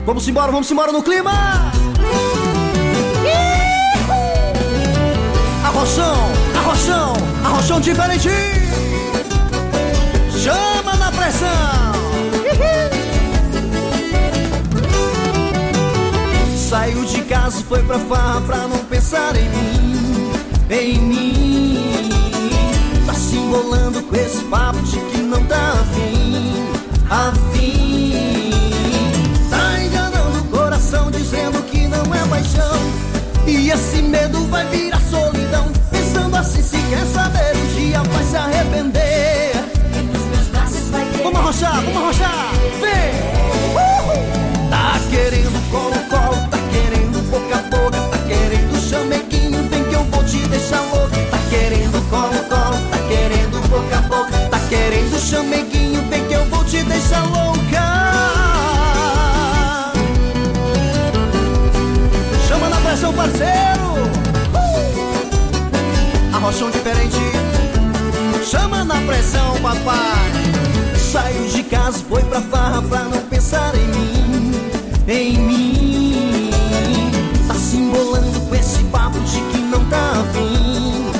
Vamos embora no clima. Arrochão diferente. Chama na pressão. Saiu de casa e foi pra farra pra não pensar em mim. Tá se embolando com esse papo de que não tá afim. Tá enganando o coração dizendo que não é paixão. E esse medo vai virar solidão. Pensando assim, se quer saber, um dia vai se arrepender. Nos meus braços vai querer. Vamos arrochar, vem! Tá querendo colo, tá querendo boca a boca, tá querendo chameguinho, vem que eu vou te deixar louca. Tá querendo colo, tá querendo boca a boca, tá querendo chameguinho, vem que eu vou te deixar louca. Chama na pressão, parceiro. Arrochão diferente. Chama na pressão, papai. Saiu de casa e foi pra farra pra não pensar em mim. Tá se embolando com esse papo de que não tá afim.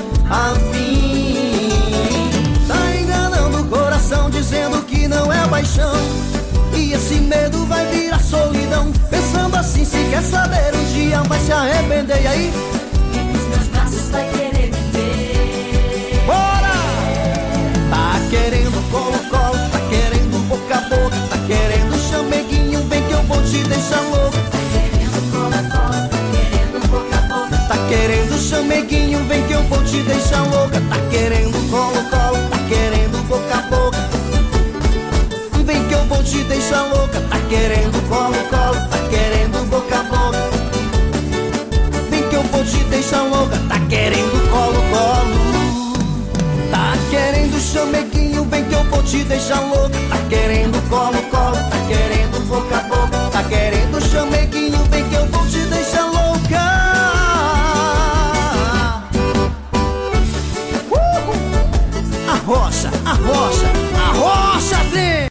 Tá enganando o coração dizendo que não é paixão. E esse medo vai virar solidão. Pensando assim, se quer saber, um dia vai se arrepender. E aí? Nos meus braços vai querer viver. Bora! Tá querendo colo, tá querendo boca a boca, tá querendo chameguinho, vem que eu vou te deixar louco. Tá querendo colo, tá querendo boca a boca, tá querendo chameguinho, vem que eu vou te deixar louca. Tá querendo colo, tá querendo boca a boca, vem que eu vou te deixar louca. Tá querendo colo, tá querendo boca a boca, vem que eu vou te deixar louca. Tá querendo colo, tá querendo chameguinho, vem que eu vou te deixar louca.